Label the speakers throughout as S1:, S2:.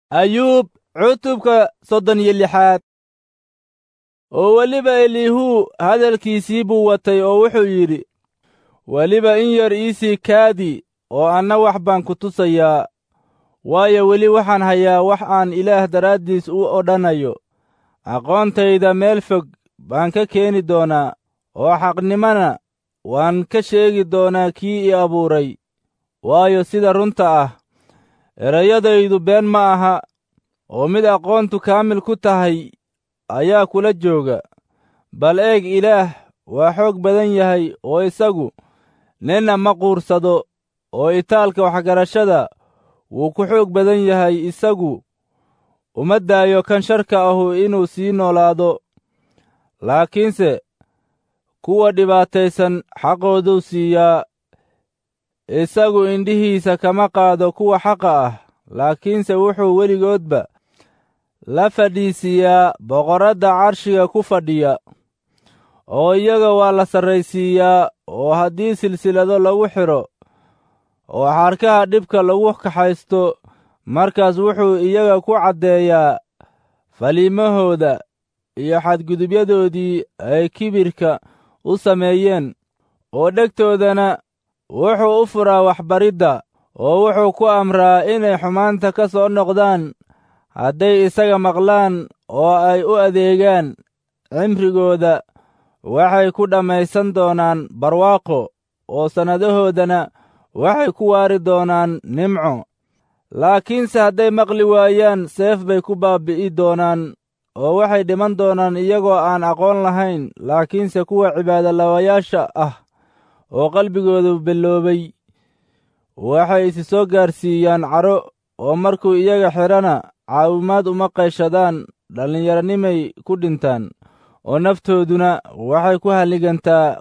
S1: ayuub cutubka 36. oo weliba elihu hadalkiisii buu watay oo wuxuu yidhi, weliba in yar iisii kaadi oo anna wax baan ku tusayaa, waayo weli waxaan hayaa wax aan ilaah daraaddiis u odhanayo. aqoontayda meel fog baan ka keeni doonaa, oo xaqnimana waan ka sheegi doonaa kii i abuuray. waayo sida runta ah, erayadaydu been ma aha, oo mid aqoontu kaamil ku tahay ayaa kula jooga. bal eeg, ilaah waa xoog badan yahay, oo isagu ninna ma quursado, oo itaalka waxgarashada wuu ku xoog badan yahay. isagu uma daayo kan sharka ahu inuu sii noolaado, laakiinse kuwa dhibaataysan xaqooduu siiyaa. isagu indhihiisa kama qaado kuwa xaqa ah, laakiinse wuxuu weligoodba la fadhiisiiyaa boqoradda carshiga ku fadhiya. oo iyaga waa la sarraysiiyaa, oo haddii silsilado lagu xidho oo xarkaha dhibka lagu kaxaysto, markaas wuxuu iyaga ku caddeeyaa faliimahooda iyo xadgudubyadoodii ay kibirka u sameeyeen. oo dhegtoodana wuxuu u furaa waxbaridda, oo wuxuu ku amraa inay xumaanta ka soo noqdaan. hadday isaga maqlaan oo ay u adeegaan, cimrigooda waxay ku dhammaysan doonaan barwaaqo, oo sannadahoodana waxay ku waari doonaan nimco. laakiinse hadday maqli waayaan, seef bay ku baabbi'i doonaan, oo waxay dhiman doonaan iyagoo aan aqoon lahayn. laakiinse kuwa cibaadolawayaasha ah oo qalbigoodu billoobay waxay isi soo gaarsiiyaan caro, oo markuu iyaga xidhana caawimaad uma qayshadaan. dhallinyaronimay ku dhintaan, oo naftooduna waxay ku halligantaa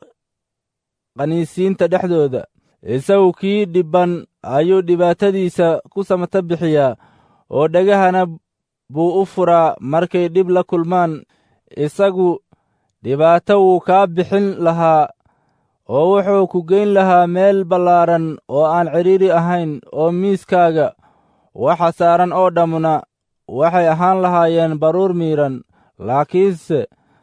S1: qaniisiinta dhexdooda. isagu kii dhibban ayuu dhibaatadiisa ku samata bixiyaa, oo dhegahana buu u furaa markay dhib la kulmaan. isagu dhibaato wuu kaa bixin lahaa, oo wuxuu ku geyn lahaa meel ballaaran oo aan cidhiiri ahayn, oo miiskaaga waxa saaran oo dhammuna waxay ahaan lahaayeen baruur miidhan. laakiinse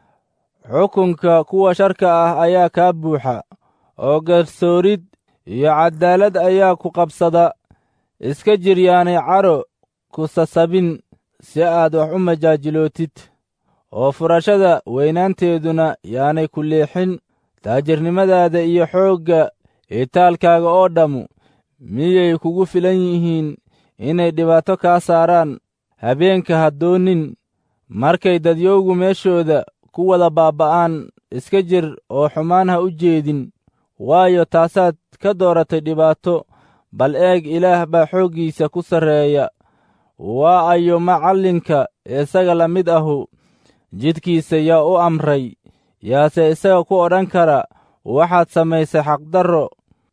S1: xukunka kuwa sharka ah ayaa kaa buuxa, oo garsoorid iyo caddaalad ayaa ku qabsada. iska jir yaanay caro ku sasabin si aad wax u majaajilootid, oo furashada weynaanteeduna yaanay ku leexin. taajirnimadaada iyo xoogga itaalkaaga oo dhammu miyay kugu filan yihiin inay dhibaato kaa saaraan? habeenka ha doonin markay dadyowgu meeshooda ku wada baaba'aan. iska jir oo xumaan ha u jeedin, waayo taasaad ka dooratay dhibaato. bal eeg, ilaah baa xooggiisa ku sarreeya. waa ayo macallinka isaga la mid ahu? jidhkiisa yaa u amray? yaase isaga ku odhan kara, waxaad samaysay xaqdarro?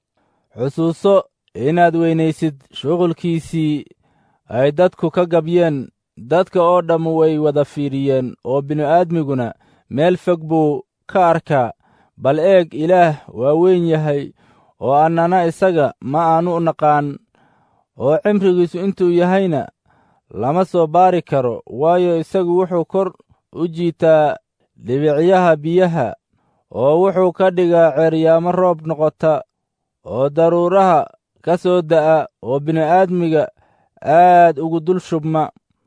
S1: xusuuso inaad weynaysid shuqulkiisii ay dadku ka gabyeen. dadka oo dhammu way wada fiidhiyeen, oo bini'aadmiguna meel fog buu ka arkaa. bal eeg, ilaah waa weyn yahay, oo annana isaga ma aanu naqaan. oo cimrigiisu intuu yahayna lama soo baari karo. waayo isagu wuxuu kor u jiitaa dhibicyaha biyaha, oo wuxuu ka dhigaa ceeryaamo roob noqota, oo daruuraha ka soo da'a, oo bini'aadmiga aad ugu dul shubma.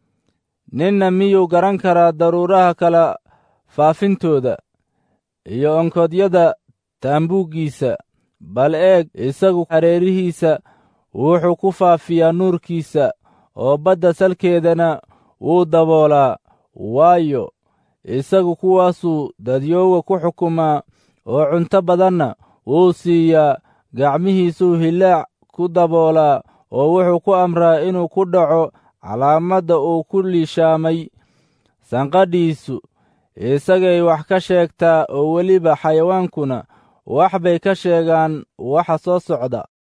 S1: ninna miyuu garan karaa daruuraha kala faafintooda iyo onkodyada taambuuggiisa? bal eeg, isagu hareerihiisa wuxuu ku faafiyaa nuurkiisa, oo badda salkeedana wuu daboolaa. waayo isagu kuwaasuu dadyooga ku xukumaa, oo cunto badanna wuu siiyaa. gacmihiisuu hillaac ku daboolaa, oo wuxuu ku amraa inuu ku dhaco calaamadda uu ku liishaamay. sanqadhiisu isagay wax ka sheegtaa, oo weliba xayawaankuna wax bay ka sheegaan waxa soo socda.